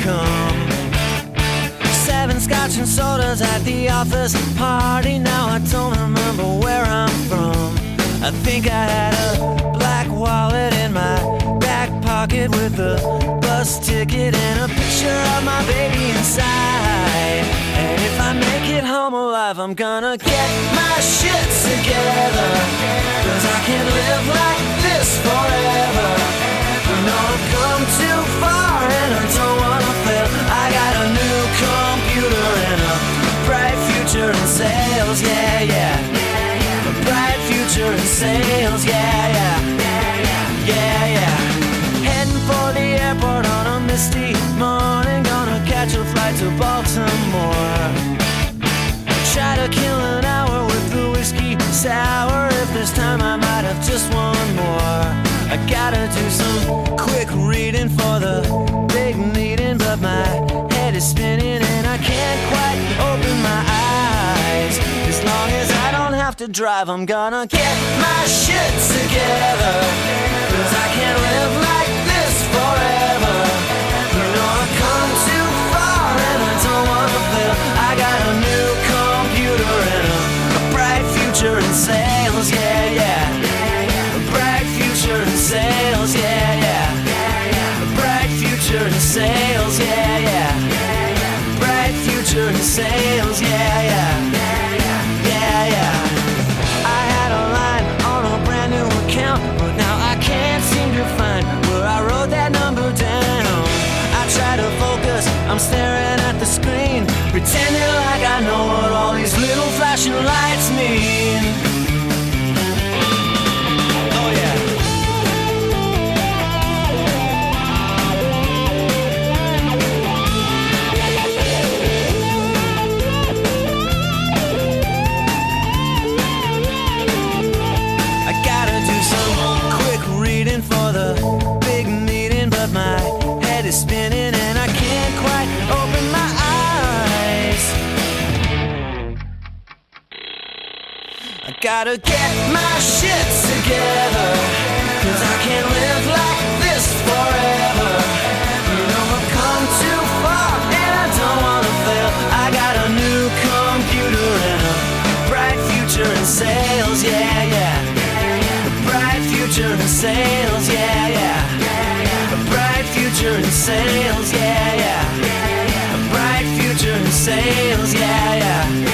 come. 7 scotch and sodas at the office party. Now I don't remember where I'm from. I think I had a black wallet in my back pocket with a bus ticket and a picture of my baby inside. And if I make it home alive, I'm gonna get my shit together, 'cause I can't live like this forever. You know I've come too far and I don't wanna fail. I got a new computer and a bright future in sales, yeah, yeah. A bright future in sales, yeah, yeah. Yeah, yeah. Heading for the airport on a misty morning. Gonna catch a flight to Baltimore. Try to kill an hour with the whiskey sour. If there's time I might have just one more. I gotta do some quick reading for the big meeting, but my head is spinning and I can't quite open my eyes. As long as I don't have to drive, I'm gonna get my shit together, 'cause I can't live like this forever. You know I've come too far and I don't wanna fail. I got a new computer and a bright future in sales, yeah, yeah. A bright future in sales, yeah, yeah. A bright future in sales, yeah, yeah. Bright future in sales, yeah, yeah. Yeah, yeah. I had a line on a brand new account, but now I can't seem to find where I wrote that number down. I try to focus, I'm staring at the screen, pretending like I know what all these little flashing lights mean. Oh yeah. I gotta do some quick reading for the big meeting, but my head is spinning and I can't quite open my eyes. I gotta get my shit together, 'cause I can't live like this forever. You know I've come too far and I don't wanna fail. I got a new computer and a bright future in sales, yeah, yeah. A bright future in sales, yeah, yeah. A bright future in sales, yeah, yeah. A bright future in sales, yeah, yeah.